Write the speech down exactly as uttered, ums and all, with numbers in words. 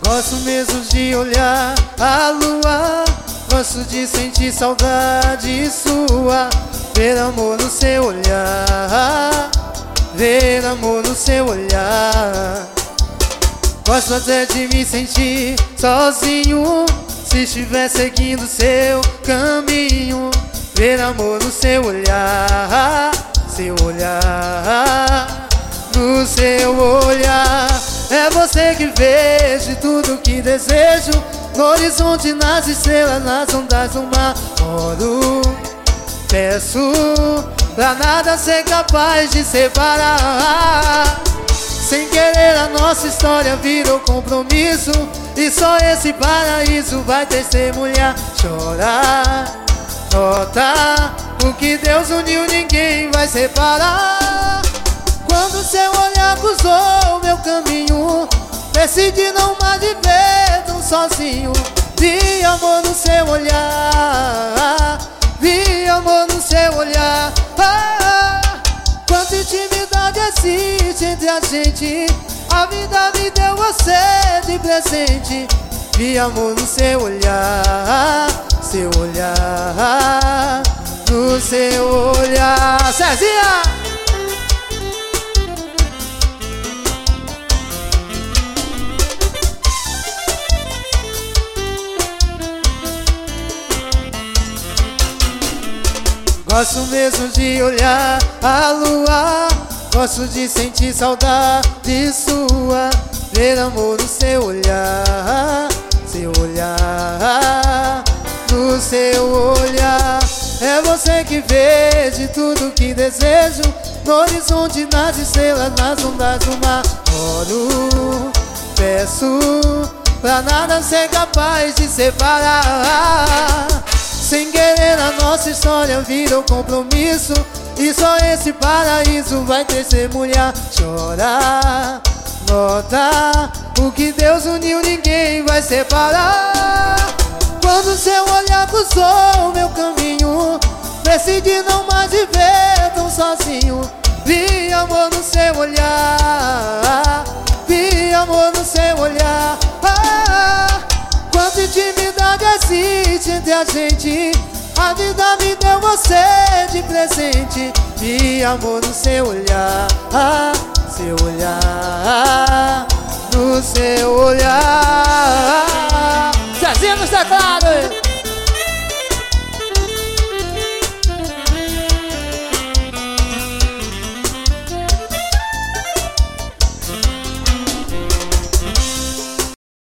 Gosto mesmo de olhar a lua, gosto de sentir saudade sua, ver amor no seu olhar, ver amor no seu olhar. Gosto até de me sentir sozinho, se estiver seguindo seu caminho, ver amor no seu olhar, seu olhar, no seu olhar. É você que vejo tudo que desejo, no horizonte, nas estrelas, nas ondas do mar. Oro, peço pra nada ser capaz de separar. Sem querer a nossa história virou compromisso, e só esse paraíso vai testemunhar. Chorar, notar, o que Deus uniu ninguém vai separar. Quando seu olhar cruzou meu caminho, decidi não mais viver tão sozinho. Vi amor no seu olhar, vi amor no seu olhar. Ah, quanta intimidade existe entre a gente, a vida me deu você de presente. Vi amor no seu olhar, seu olhar, no seu olhar. Cezinha! Gosto mesmo de olhar a lua, gosto de sentir saudade sua, ver amor no seu olhar, seu olhar, no seu olhar. É você que vê de tudo que desejo, no horizonte, nas estrelas, nas ondas do mar. Oro, peço pra nada ser capaz de separar. Sem querer a nossa história virou compromisso, e só esse paraíso vai testemunhar. Chorar, notar, o que Deus uniu ninguém vai separar. Quando seu olhar cruzou meu caminho, decidi não mais viver tão sozinho. Vi amor no seu olhar, vi amor no seu olhar. Ah, quanta intimidade existe entre a gente, a vida me deu você de presente. Vi amor no seu olhar, seu olhar, no seu olhar.